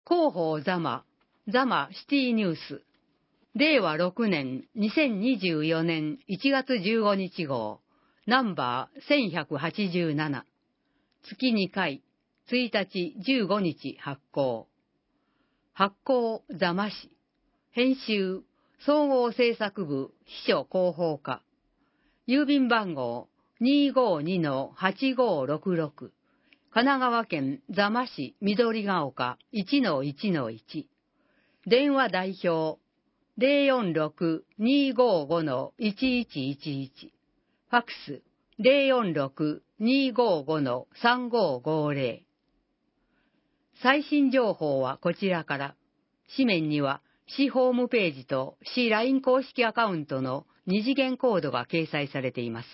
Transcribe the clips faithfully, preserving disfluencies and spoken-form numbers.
広報ザマ、ザマシティニュース、れいわろくねんにせんにじゅうよねんいちがつじゅうごにち号、ナンバーせんひゃくはちじゅうなな、月にかい、ついたちじゅうごにち発行。発行ザマ市、編集総合制作部秘書広報課、郵便番号 にーごーにのはちごーろくろく、神奈川県座間市緑ヶ丘 いちのいちのいち、電話代表 ゼロよんろく にーごーごのいちいちいちいち、ファックス ゼロよんろく にーごーごのさんごーごーぜろ。最新情報はこちらから。紙面には市ホームページと市 ライン 公式アカウントの二次元コードが掲載されています。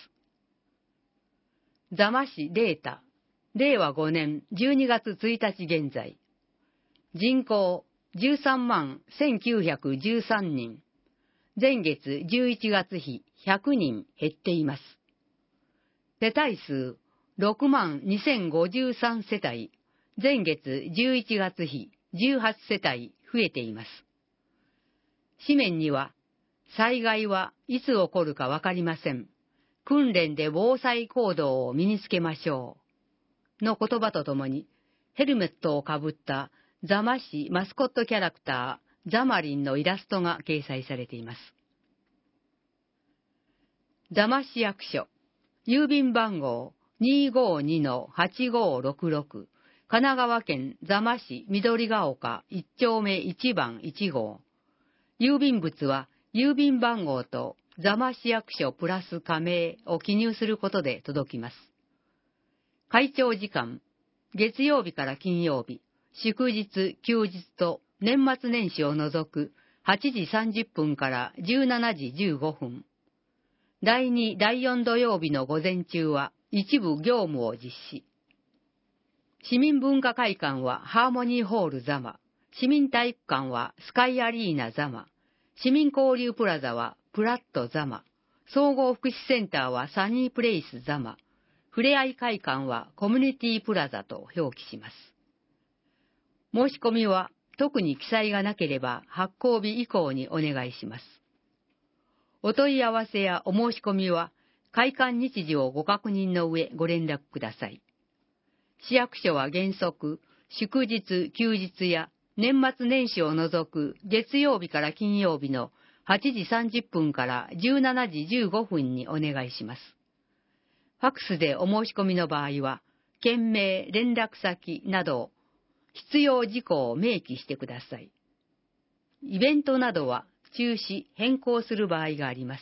座間市データ、れいわごねんじゅうにがつついたち現在。人口じゅうさんまんせんきゅうひゃくじゅうさんにん。前月じゅういちがつ比ひゃくにん減っています。世帯数ろくまんにせんごじゅうさんせたい。前月じゅういちがつ比じゅうはちせたい増えています。紙面には、災害はいつ起こるかわかりません。訓練で防災行動を身につけましょう。の言葉とともに、ヘルメットをかぶった座間市マスコットキャラクター、ザマリンのイラストが掲載されています。座間市役所、郵便番号 にーごーにのはちごーろくろく、神奈川県座間市緑ヶ丘いっちょうめいちばんいちごう。郵便物は郵便番号と座間市役所プラス加盟を記入することで届きます。開庁時間、月曜日から金曜日、祝日、休日と年末年始を除くはちじさんじゅっぷんからじゅうしちじじゅうごふん。だいに、だいよん土曜日の午前中は一部業務を実施。市民文化会館はハーモニーホール座間。市民体育館はスカイアリーナ座間。市民交流プラザはプラット座間。総合福祉センターはサニープレイス座間。ふれあい会館はコミュニティプラザと表記します。申し込みは特に記載がなければ発行日以降にお願いします。お問い合わせやお申し込みは開館日時をご確認の上ご連絡ください。市役所は原則、祝日、休日や年末年始を除く月曜日から金曜日のはちじさんじゅっぷんからじゅうしちじじゅうごふんにお願いします。ファックスでお申し込みの場合は、件名、連絡先など必要事項を明記してください。イベントなどは中止、変更する場合があります。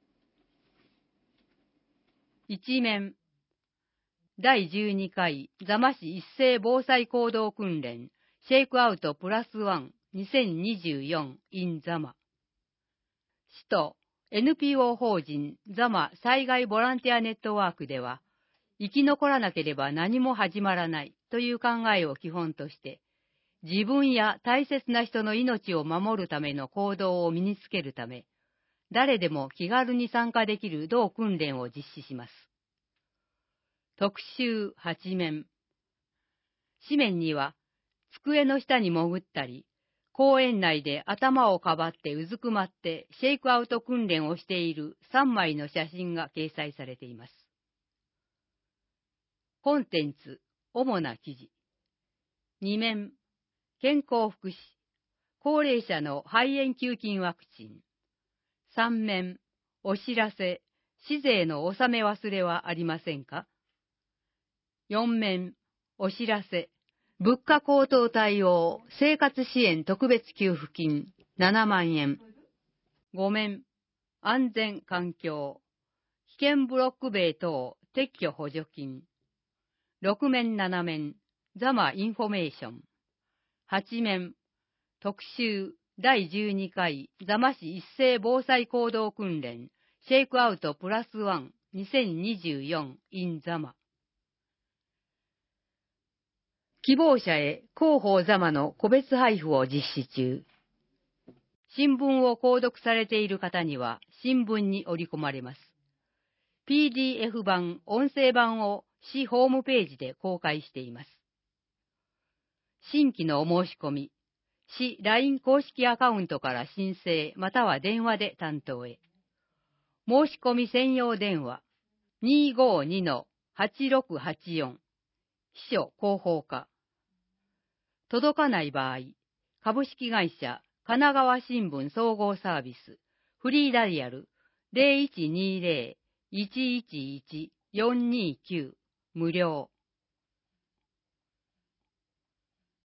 一面、だいじゅうにかい座間市一斉防災行動訓練シェイクアウトプラスワンにせんにじゅうよん in 座間。市と エヌピーオー 法人座間災害ボランティアネットワークでは、生き残らなければ何も始まらないという考えを基本として、自分や大切な人の命を守るための行動を身につけるため、誰でも気軽に参加できる同訓練を実施します。特集はちめん。紙面には、机の下に潜ったり、公園内で頭をかばってうずくまってシェイクアウト訓練をしているさんまいの写真が掲載されています。コンテンツ、主な記事。にめん、健康福祉、高齢者の肺炎球菌ワクチン。さんめん、お知らせ、市税の納め忘れはありませんか？よんめん、お知らせ、物価高騰対応生活支援特別給付金ななまんえん。ごめん、安全環境、危険ブロック塀等撤去補助金。ろくめんななめん、座間インフォメーション。はちめん、特集だいじゅうにかい座間市一斉防災行動訓練シェイクアウトプラスワンにせんにじゅうよん in 座間。希望者へ広報座間の個別配布を実施中。新聞を購読されている方には新聞に織り込まれます。ピーディーエフ 版、音声版を市ホームページで公開しています。新規のお申し込み、 市 ライン 公式アカウントから申請または電話で担当へ。申し込み専用電話 にーごーにのはちろくはちよん 秘書広報課。届かない場合、株式会社神奈川新聞総合サービスフリーダイヤル ゼロいちにゼロ いちいちいち よんにきゅう無料。